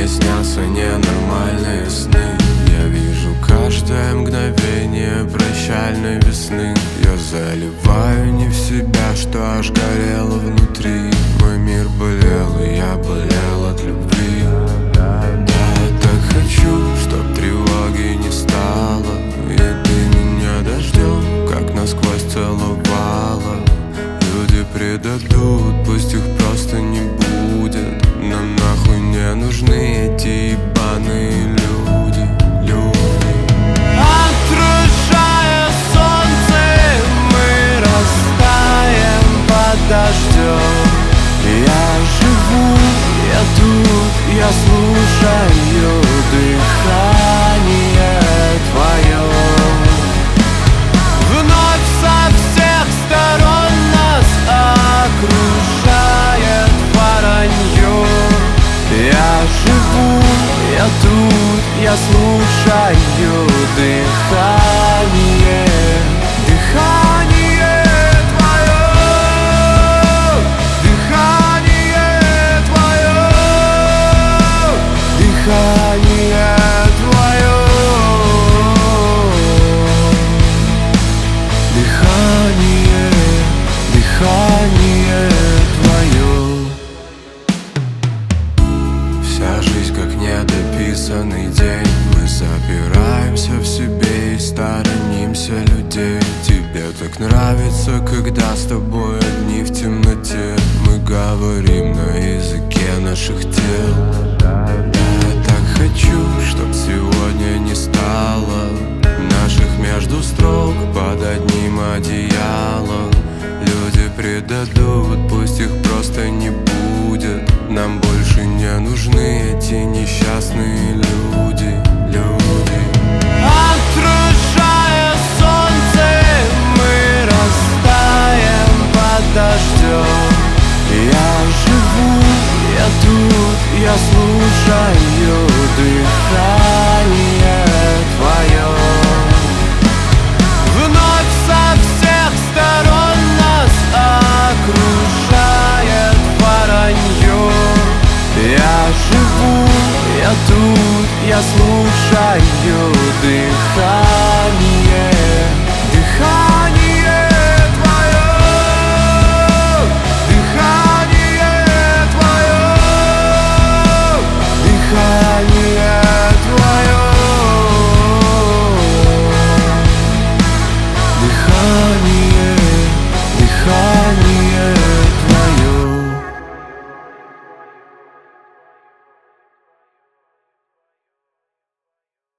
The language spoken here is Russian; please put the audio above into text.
Мне снятся ненормальные сны. Я вижу каждое мгновение прощальной весны. Я заливаю не в себя, что аж горело внутри. Мой мир болел, и я болел от любви. Да, я так хочу, чтоб тревоги не стало, и ты меня дождем, как насквозь целовала. Люди предадут, пусть их просто не будет. Нам нахуй не нужны эти ебаные люди. Отражая солнце, мы растаем под дождем. Я живу, я тут, я слушаю дыхание твое. Вновь со всех сторон нас окружает воронье. Я живу, я тут, я слушаю дыхание, дыхание твое, дыхание твое, дыхание твое, дыхание, дыхание твое. Вся жизнь как недописанный день. Мы запираемся в себе и сторонимся людей. Тебе так нравится, когда с тобой одни в темноте. Мы говорим на языке наших тел. Я так хочу, чтоб сегодня не стало наших между строк под одним одеялом. Люди предадут, пусть их просто не будет. Нам больше не нужны эти несчастные люди. Отражая солнце, мы растаем под дождем. Я живу, я тут, я слушаю дыхание твое. Вновь со всех сторон нас окружает воронье. Я живу, я тут, я слушаю дыхание, дыхание твое, дыхание твое, дыхание твое, дыхание.